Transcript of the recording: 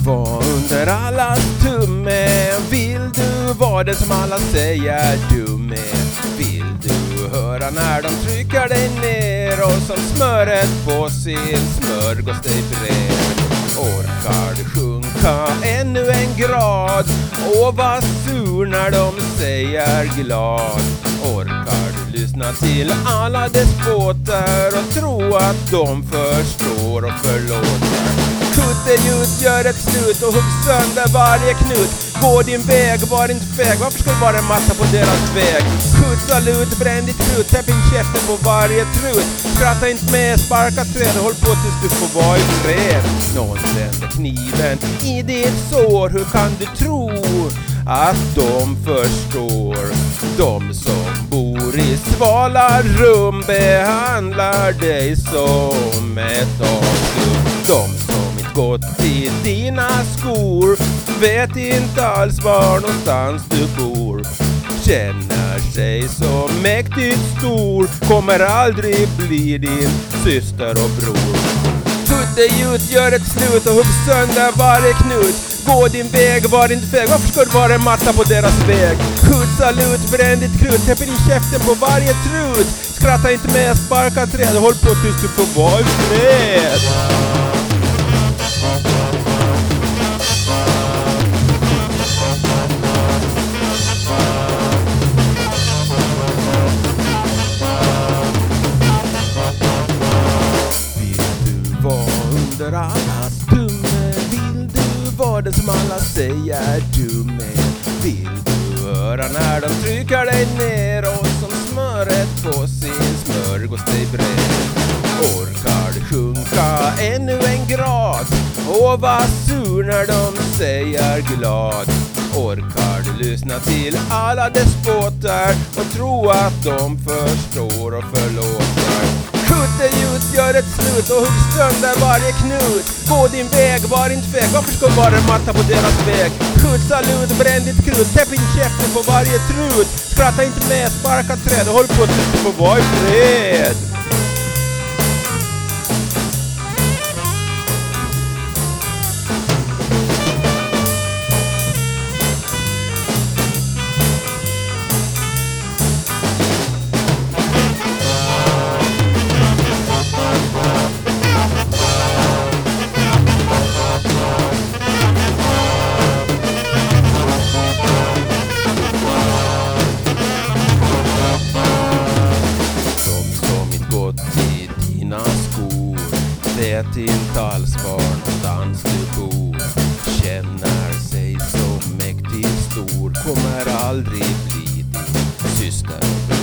vara under allas tumme? Vill du vara den som alla säger du med? Vill du höra när de trycker dig ner och som smöret på sin smörgåsdejbred? Orkar du sjunka ännu en grad och var sur när de säger glad? Orkar du lyssna till alla despoter och tro att de förstår och förlåter? Tutteljut, gör ett slut och hugg sönder varje knut. Gå din väg, var inte feg. Varför ska du vara en matta på deras väg? Skjutsa lut, bränn ditt krut. Täpp in käften på varje trut. Skratta inte med, sparka träd. Håll på tills du får vara i fred. Någon sänder kniven i ditt sår. Hur kan du tro att de förstår? De som bor i svala rum behandlar dig som ett avskum. De som inte gått i dina skor vet inte alls var någonstans du bor. Känner sig så mäktigt stor, kommer aldrig bli din syster och bror. Tutteljut, gör ett slut och hugg sönder varje knut. Gå din väg, var inte feg. Varför ska du vara en matta på deras väg? Skjutsa lut, bränn ditt krut. Täpp in käften på varje trut. Skratta inte med, sparka träd. Håll på tills du får vara i fred. Under allas tumme, vill du vara den som alla säger du med? Vill du höra när de trycker dig ner och som smöret på sin smörgåsdejbred? Orkar du sjunka ännu en grad och var sur när de säger glad? Orkar du lyssna till alla despoter och tro att de förstår och förlåter? Tutteljut, gör ett slut och hugg sönder varje knut. Gå din väg, var inte feg. Varför ska du vara en matta på deras väg? Skjutsa lut, bränn ditt krut. Täpp in käften på varje trut. Skratta inte med, sparka träd. Håll på tills du får vara i fred. Vet inte alls var någonstans du bor. Känner sig så mäktigt stor, kommer aldrig bli din syster.